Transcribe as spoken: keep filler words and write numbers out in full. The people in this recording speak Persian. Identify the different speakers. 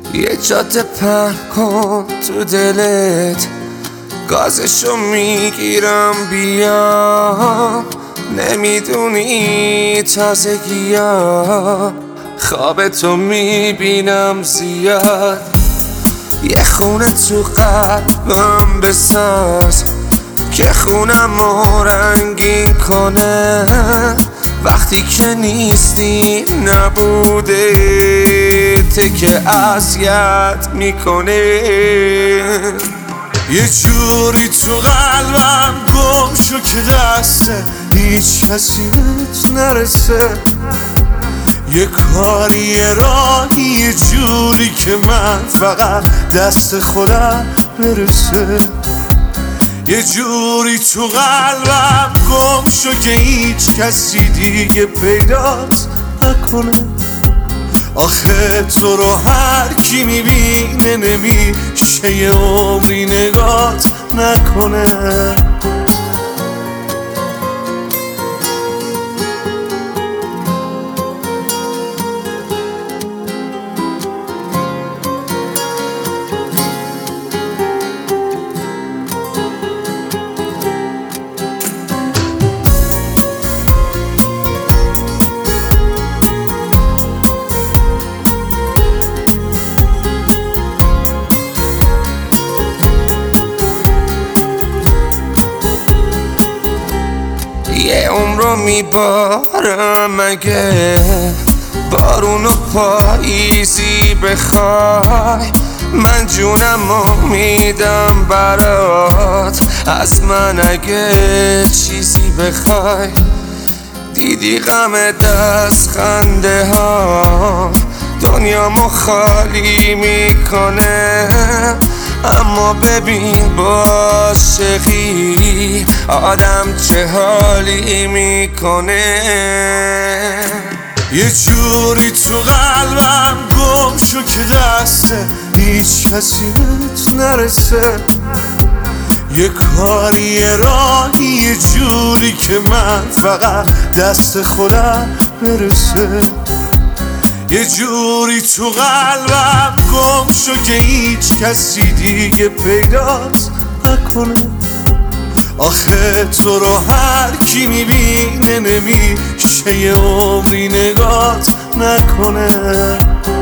Speaker 1: یه جاده پهن کن تو دلت، گازشو میگیرم بیام. نمیدونی تازگیام، خواب تو میبینم زیاد. یه خونه تو قلبم بساز که خونمو رنگین کنه. وقتی که نیستی نبوده ته که اذیت میکنه.
Speaker 2: یه جوری تو قلبم گم شو که دسته هیچ کسی بهت نرسه. یه کاری یه راهی یه جوری که من فقط دست خودم برسه. یه جوری تو قلبم گم شو که هیچ کسی دیگه پیدات نکنه. آخه تو رو هر کی میبینه نمیشه یه عمری نگات نکنه.
Speaker 1: یه عمرو میبارم مگه بارون و پاییزی بخوای. من جونمو میدم برات، از من اگه چیزی بخوای. دیدی غم دست خنده ها دنیامو خالی میکنه. اما ببین با عاشقی آدم چه حالی میکنه.
Speaker 2: یه جوری تو قلبم گم شو که دسته هیچ کسی بهت نرسه. یه کاری یه راهی یه جوری که من فقط دست خودم برسه. یه جوری تو قلبم گم شو که هیچ کسی دیگه پیدات نکنه. آخه تو رو هر کی میبینه نمیشه یه عمری نگات نکنه.